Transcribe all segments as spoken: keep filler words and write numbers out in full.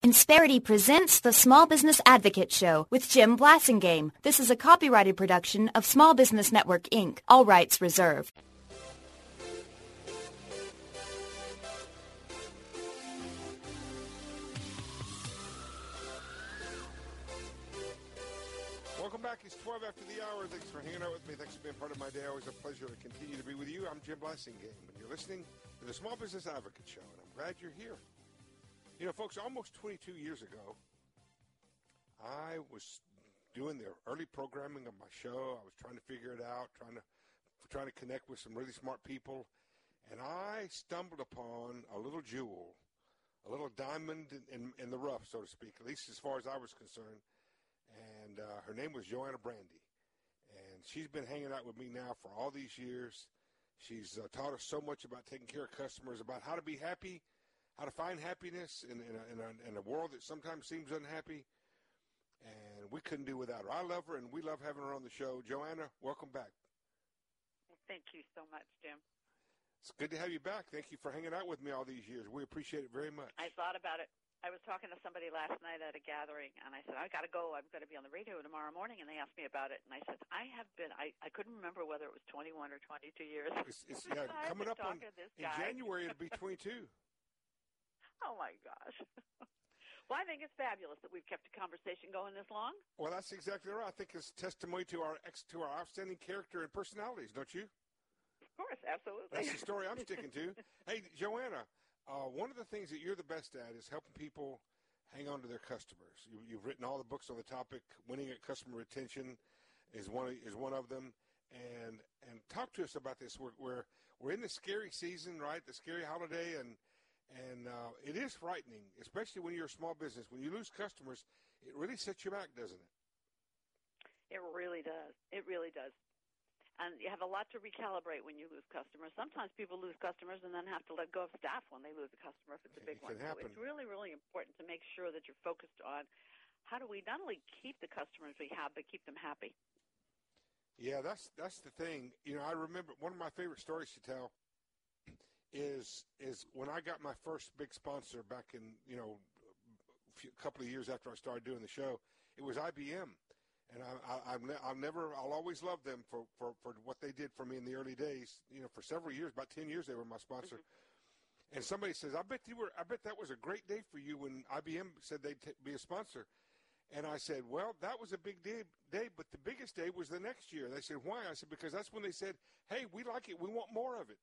Insperity presents the Small Business Advocate Show with Jim Blasingame. This is a copyrighted production of Small Business Network, Incorporated. All rights reserved. Welcome back. It's twelve after the hour. Thanks for hanging out with me. Thanks for being part of my day. Always a pleasure to continue to be with you. I'm Jim Blasingame, and you're listening to the Small Business Advocate Show, and I'm glad you're here. You know, folks, almost twenty-two years ago, I was doing the early programming of my show. I was trying to figure it out, trying to trying to connect with some really smart people, and I stumbled upon a little jewel, a little diamond in, in, in the rough, so to speak, at least as far as I was concerned. And uh, her name was Joanna Brandy, and she's been hanging out with me now for all these years. She's uh, taught us so much about taking care of customers, about how to be happy, how to find happiness in, in, a, in, a, in a world that sometimes seems unhappy, and we couldn't do without her. I love her, and we love having her on the show. Joanna, welcome back. Well, thank you so much, Jim. It's good to have you back. Thank you for hanging out with me all these years. We appreciate it very much. I thought about it. I was talking to somebody last night at a gathering, and I said, I got to go. I'm going to be on the radio tomorrow morning, and they asked me about it, and I said, I have been, I, I couldn't remember whether it was twenty-one or twenty-two years. It's, it's yeah, coming up on, in January, it'll be twenty-two. Oh, my gosh. Well, I think it's fabulous that we've kept the conversation going this long. Well, that's exactly right. I think it's testimony to our ex, to our outstanding character and personalities, don't you? Of course, absolutely. That's the story I'm sticking to. Hey, Joanna, uh, one of the things that you're the best at is helping people hang on to their customers. You, you've written all the books on the topic. Winning at customer retention is one of, is one of them. And and talk to us about this. We're we're, we're in the scary season, right? The scary holiday, and And uh, it is frightening, especially when you're a small business. When you lose customers, it really sets you back, doesn't it? It really does. It really does. And you have a lot to recalibrate when you lose customers. Sometimes people lose customers and then have to let go of staff when they lose a customer if it's a big it one. Can happen. So it's really, really important to make sure that you're focused on how do we not only keep the customers we have, but keep them happy. Yeah, that's that's the thing. You know, I remember one of my favorite stories to tell is is when I got my first big sponsor back in, you know, a, few, a couple of years after I started doing the show. It was I B M, and I, I, I've ne- I'll never, I'll always love them for, for, for what they did for me in the early days. You know, for several years, about ten years, they were my sponsor. Mm-hmm. And somebody says, "I bet you were, I bet that was a great day for you when I B M said they'd t- be a sponsor." And I said, "Well, that was a big day, day, but the biggest day was the next year." They said, "Why?" I said, "Because that's when they said, 'Hey, we like it, we want more of it.'"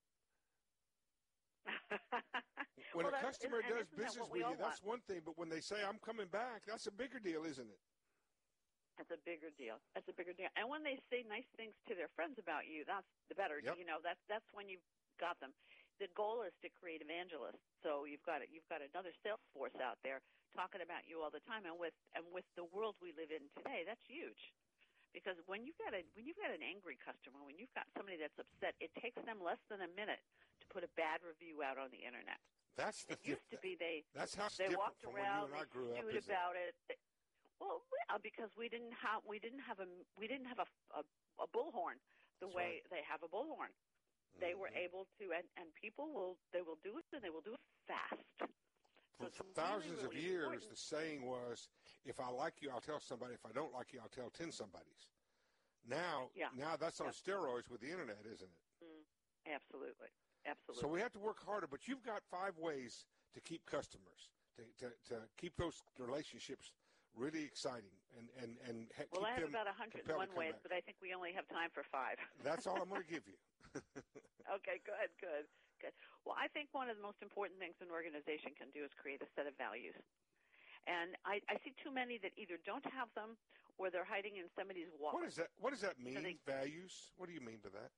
When well, a customer is, does business with you, that's want? one thing. But when they say, "I'm coming back," that's a bigger deal, isn't it? That's a bigger deal. That's a bigger deal. And when they say nice things to their friends about you, that's the better. Yep. You know, that's that's when you've got them. The goal is to create evangelists. So you've got it. You've got another sales force out there talking about you all the time. And with and with the world we live in today, that's huge. Because when you've got a when you've got an angry customer, when you've got somebody that's upset, it takes them less than a minute to put a bad review out on the internet. That's the it used to be they that's how they different walked from around, when you and I grew they up, stewed about it. it. Well, yeah, because we didn't have we didn't have a we didn't have a a, a bullhorn the that's way right. they have a bullhorn. Mm-hmm. They were able to, and, and people will they will do it, and they will do it fast. For, so for thousands really, really of years, important. the saying was, "If I like you, I'll tell somebody. If I don't like you, I'll tell ten somebodies." Now, yeah. now that's on yeah. steroids with the internet, isn't it? Mm, absolutely, absolutely. So we have to work harder. But you've got five ways to keep customers, to to, to keep those relationships really exciting, and and and ha- well, keep I have them about one hundred one ways, back. but I think we only have time for five. That's all I'm going to give you. Okay, good, good, good. Well, I think one of the most important things an organization can do is create a set of values. And I, I see too many that either don't have them or they're hiding in somebody's wallet. What does that What does that mean? So they, values? What do you mean by that?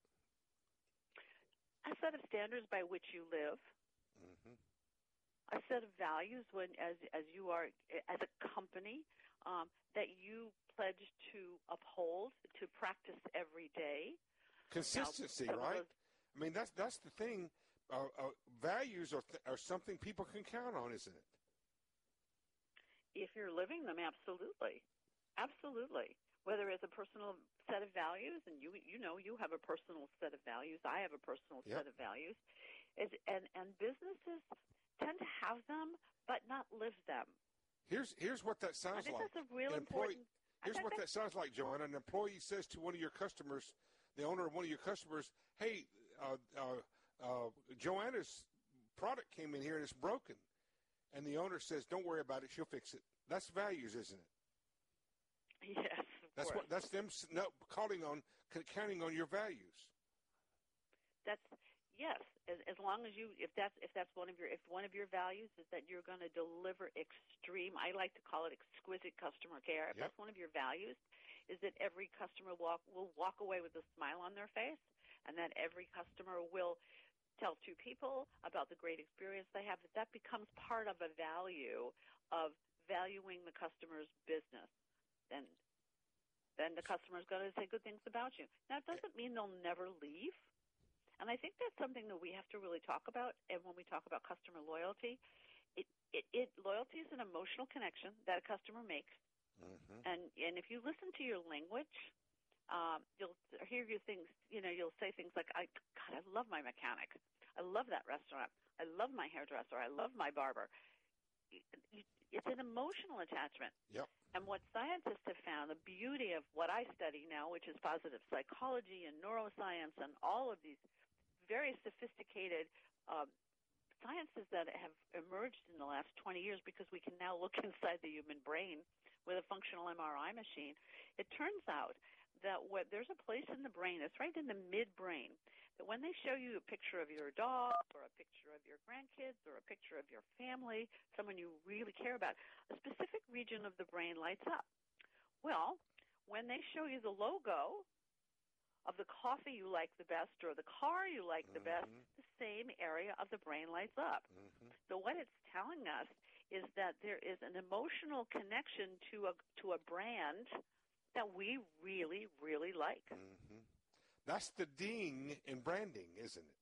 A set of standards by which you live. Mm-hmm. A set of values when, as as you are as a company, um, that you pledge to uphold, to practice every day. Consistency, now, right? those, I mean, that's that's the thing. Uh, uh, values are th- are something people can count on, isn't it? If you're living them, absolutely, absolutely. Whether it's a personal set of values, and you you know you have a personal set of values, I have a personal yep. set of values, is and and businesses tend to have them but not live them. Here's here's what that sounds I think like. that's a real An employee, important. here's what that sounds like, Joanna. An employee says to one of your customers, the owner of one of your customers, "Hey, uh, uh, uh, Joanna's product came in here and it's broken," and the owner says, "Don't worry about it. She'll fix it." That's values, isn't it? Yes, of That's course. what. That's them s- no, calling on, c- counting on your values. That's yes. As, as long as you, if that's if that's one of your if one of your values is that you're going to deliver extreme, I like to call it exquisite customer care. If Yep. that's one of your values, is that every customer walk will walk away with a smile on their face, and that every customer will tell two people about the great experience they have. That that becomes part of a value of valuing the customer's business, then then the customer's going to say good things about you. Now, it doesn't mean they'll never leave. And I think that's something that we have to really talk about. And when we talk about customer loyalty, it, it, it loyalty is an emotional connection that a customer makes. Mm-hmm. And and if you listen to your language, um, you'll hear your things. You know, you'll say things like, "I God, I love my mechanic. I love that restaurant. I love my hairdresser. I love my barber." It's an emotional attachment. Yep. And what scientists have found, the beauty of what I study now, which is positive psychology and neuroscience and all of these very sophisticated um, sciences that have emerged in the last twenty years, because we can now look inside the human brain with a functional M R I machine. It turns out that what, there's a place in the brain, it's right in the midbrain, that when they show you a picture of your dog or a picture of your grandkids or a picture of your family, someone you really care about, a specific region of the brain lights up. Well, when they show you the logo of the coffee you like the best or the car you like the best, Mm-hmm. the same area of the brain lights up. Mm-hmm. So what it's telling us is that there is an emotional connection to a to a brand that we really, really like. Mm-hmm. That's the ding in branding, isn't it?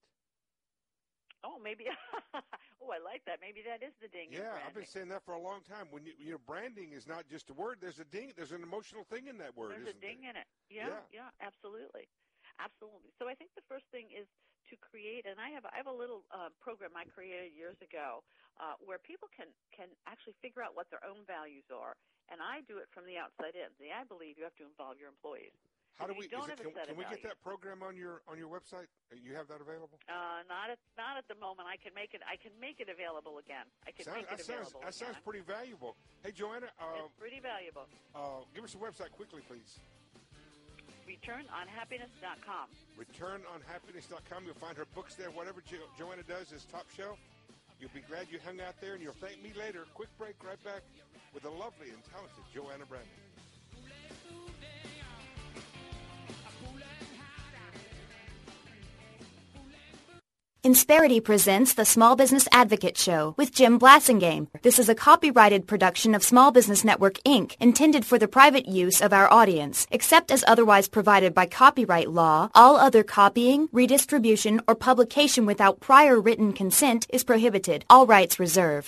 Oh, maybe. Oh, I like that. Maybe that is the ding. in Yeah, branding. I've been saying that for a long time. When you, you know, branding is not just a word. There's a ding. There's an emotional thing in that word. There's a isn't ding there? in it. Yeah, Yeah. yeah, absolutely, absolutely. So I think the first thing is to create, and I have I have a little uh, program I created years ago uh, where people can can actually figure out what their own values are, and I do it from the outside in. See, I believe you have to involve your employees. How do If we? you don't Is it, have a can, set can of we get values- that program on your on your website? You have that available? Uh, not at not at the moment. I can make it. I can make it available again. I can Sounds, make that it sounds available that again. sounds pretty valuable. Hey, Joanna, uh, It's pretty valuable. uh, give us a website quickly, please. return on happiness dot com. return on happiness dot com. You'll find her books there. Whatever jo- Joanna does is top shelf. You'll be glad you hung out there, and you'll thank me later. Quick break, right back with the lovely and talented Joanna Brandon. Insperity presents the Small Business Advocate Show with Jim Blasingame. This is a copyrighted production of Small Business Network, Incorporated, intended for the private use of our audience. Except as otherwise provided by copyright law, all other copying, redistribution, or publication without prior written consent is prohibited. All rights reserved.